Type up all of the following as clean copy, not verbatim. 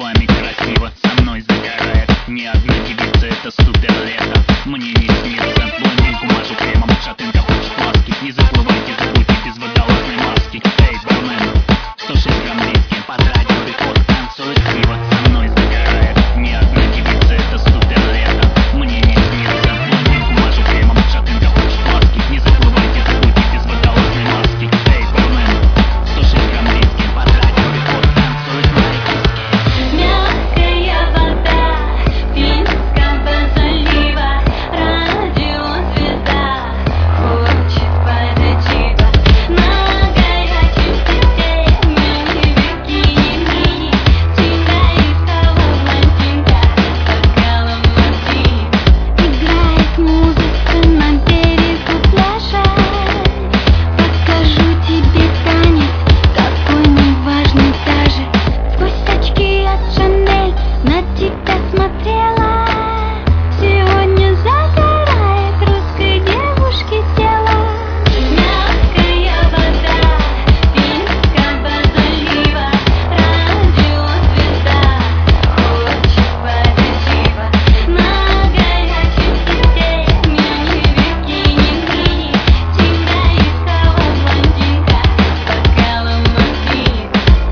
словами красиво со мной загорает. Ни одна девица, это супер лето. Мне не снится, блондинку мажу кремом, шатенка хочет ласки. Не заплывайте, забудьте без водолазной маски. Эй, бармен, 106 грамм риски, под радио рекорд, танцует криво, со мной загорает. Ни одна девица, это супер лето. Мне не снится, блондинку мажу кремом, шатенка хочет ласки. Не заплывайте, забудьте без водолазной маски. Эй, бармен, 106 грамм риски, под радио рекорд, танцует мои киски. Мягкая вода Финского залива, радиозвезда хочет подачива. На горячем системе бикини-мини тебя искала блондинка с бокалом мартини. Играет музыка на берегу пляжа. Покажу тебе танец, какой неважный даже. Сквозь очки от Шанель на тебя смотрела. Сегодня загорает русской девушке тело. Мягкая вода Финского залива, радиозвезда хочет подачива. На горячем системе бикини-мини тебя искала блондинка с бокалом мартини.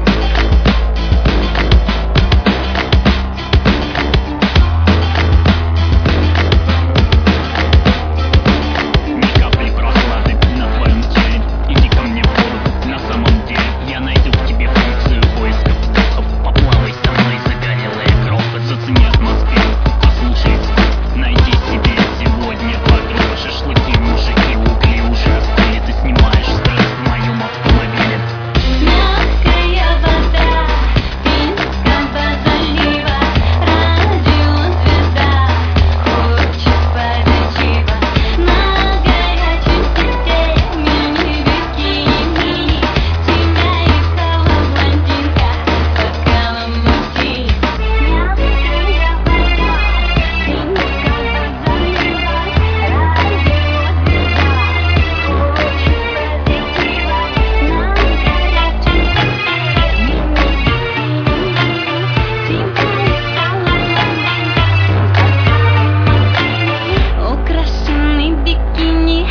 Ни капли прохлады на твоем теле. Иди ко мне в воду, на самом деле я найду в тебе функцию поиска вдохов. Поплавай со мной, загорелая кровь, зацени атмосферу, послушай звук. Найди себе сегодня подругу. Шашлыки, мужики, угли уже остыли. Ты снимаешь стресс в моем автомобиле. Мягкая вода Финского залива, радиозвезда хочет подачива. На горячем системе бикини-мини тебя искала блондинка с бокалом мартини. Мягкая вода Финского залива, радиозвезда хочет подачива. На горячем системе бикини-мини тебя искала блондинка с бокалом мартини. Украшенный бикини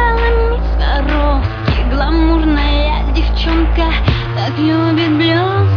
кристаллами Сваровски, гламурная девчонка так любит блеск.